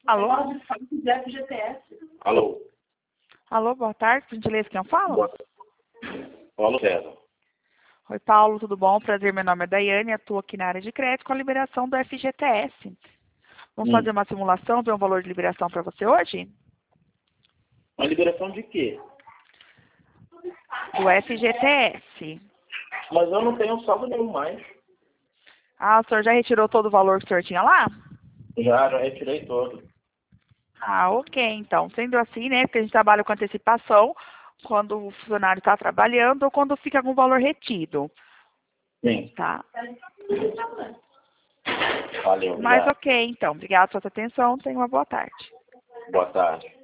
Alô? Alô? Alô, boa tarde, por gentileza, quem fala? Paulo César. Oi, Paulo, tudo bom? Prazer, meu nome é Daiane, atuo aqui na área de crédito com a liberação do FGTS. Vamos fazer uma simulação, ver um valor de liberação para você hoje? Uma liberação de quê? Do FGTS. Mas eu não tenho saldo nenhum mais. Ah, o senhor já retirou todo o valor que o senhor tinha lá? Já retirei todo. Ah, ok, então. Sendo assim, né, porque a gente trabalha com antecipação, quando o funcionário está trabalhando ou quando fica algum valor retido. Sim. Tá? Valeu, Mas obrigado. ok, então. Obrigada pela sua atenção. Tenha uma boa tarde. Boa tarde.